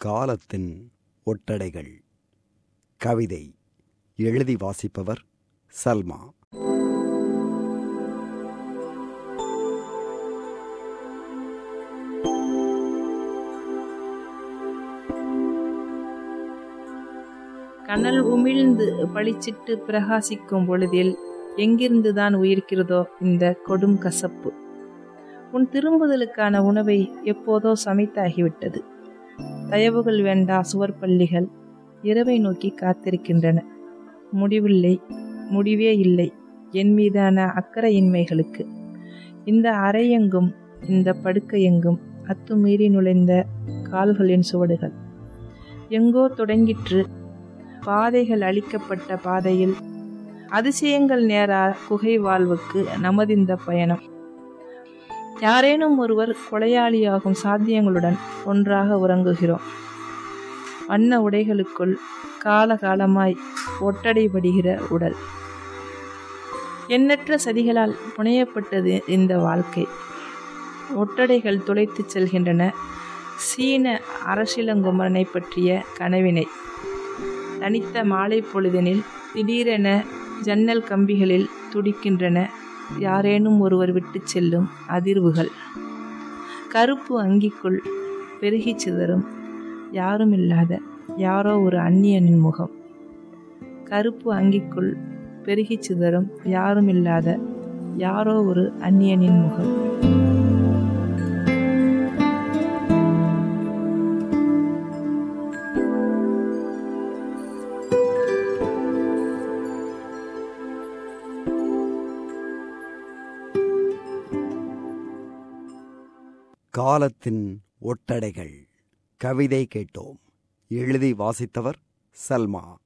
காலத்தின் ஒட்டடைகள். கவிதை எழுதி வாசிப்பவர் சல்மா. கனல் உமிழ்ந்து பளிச்சிட்டு பிரகாசிக்கும் பொழுதில் எங்கிருந்துதான் உயிர்க்கிறதோ இந்த கொடும் கசப்பு. உன் திரும்புதலுக்கான உணவை எப்போதோ சமைத்தாகிவிட்டது. தயவுகள் வேண்டா சுவர்பள்ளிகள் இரவை நோக்கி காத்திருக்கின்றன. முடிவில்லை, முடிவே இல்லை என் மீதான அக்கறையின்மைகளுக்கு. இந்த அறையெங்கும், இந்த படுக்கையெங்கும் அத்துமீறி நுழைந்த கால்களின் சுவடுகள். எங்கோ தொடங்கிற்று பாதைகள் அளிக்கப்பட்ட பாதையில் அதிசயங்கள் நேரா குகை வாழ்வுக்கு நமதிந்த பயணம். யாரேனும் ஒருவர் கொலையாளியாகும் சாத்தியங்களுடன் ஒன்றாக உறங்குகிறோம். வண்ண உடைகளுக்குள் காலகாலமாய் ஒட்டடைபடுகிற உடல். எண்ணற்ற சதிகளால் புனையப்பட்டது இந்த வாழ்க்கை. ஒட்டடைகள் துளைத்து செல்கின்றன சீன அரசிலங்குமரனை பற்றிய கனவினை. தனித்த மாலை பொழுதினில் திடீரென ஜன்னல் கம்பிகளில் துடிக்கின்றன யாரேனும் ஒருவர் விட்டு செல்லும் அதிர்வுகள். கருப்பு அங்கிக்குள் பெருகி சிதறும் யாருமில்லாத யாரோ ஒரு அந்நியனின் முகம். கருப்பு அங்கிக்குள் பெருகி சிதறும் யாருமில்லாத யாரோ ஒரு அந்நியனின் முகம். காலத்தின் ஒட்டடைகள். கவிதை கேட்டோம். எழுதி வாசித்தவர் சல்மா.